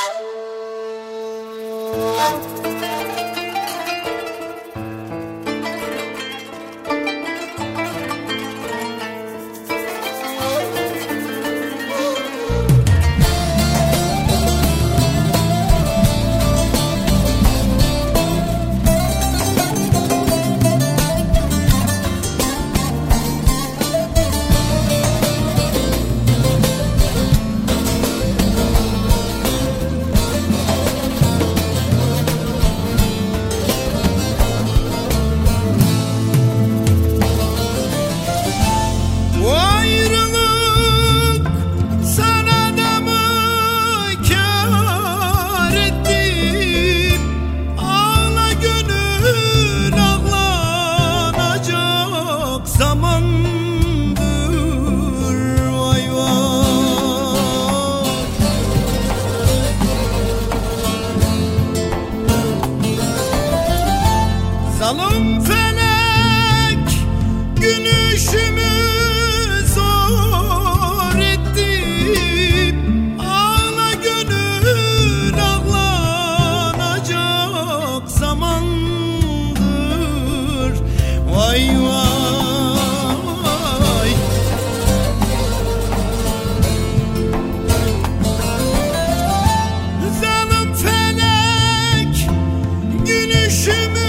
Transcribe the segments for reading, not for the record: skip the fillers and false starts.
Zalim felek gülüşümü zor etti. Ağla gönül, ağlanacak zamandır. Vay vay. Zalim felek gülüşümü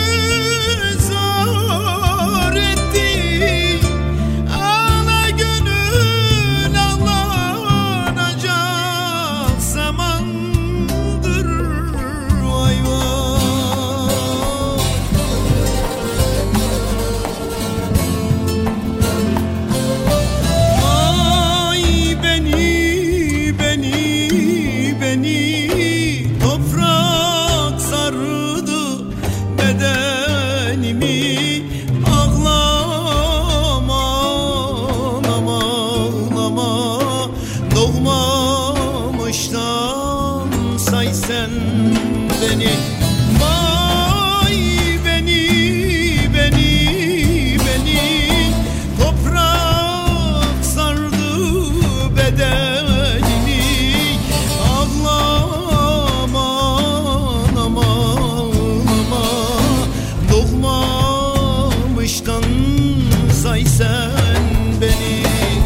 doğmamıştan say sen beni. Vay beni, beni, beni. Toprak sardı bedenimi. Ağlama, aman, aman. Doğmamıştan say sen beni.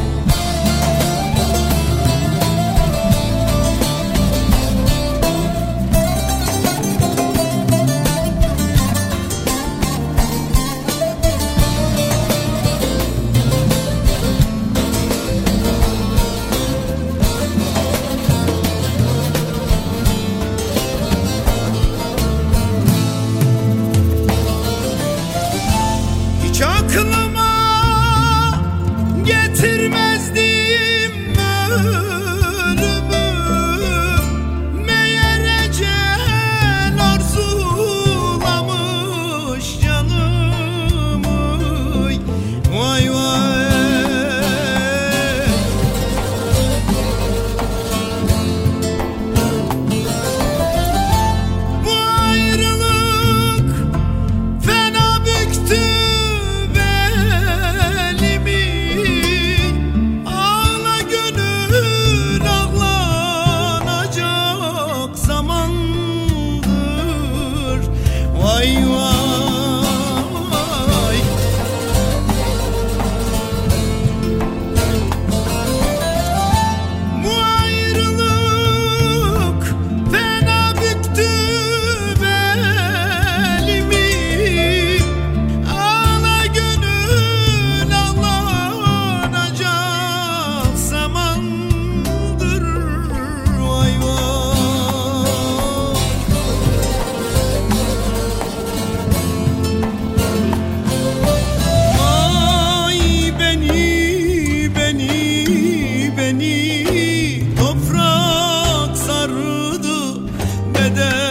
Hiç aklıma getirmezdim ölümü. Meğer ecel arzulamış canımı. Vay vay. Bu ayrılık fena büktü vay vay. Bu ayrılık fena büktü belimi. Ağla gönül, ağlanacak zamandır. Vay vay. Beni toprak sardı beden.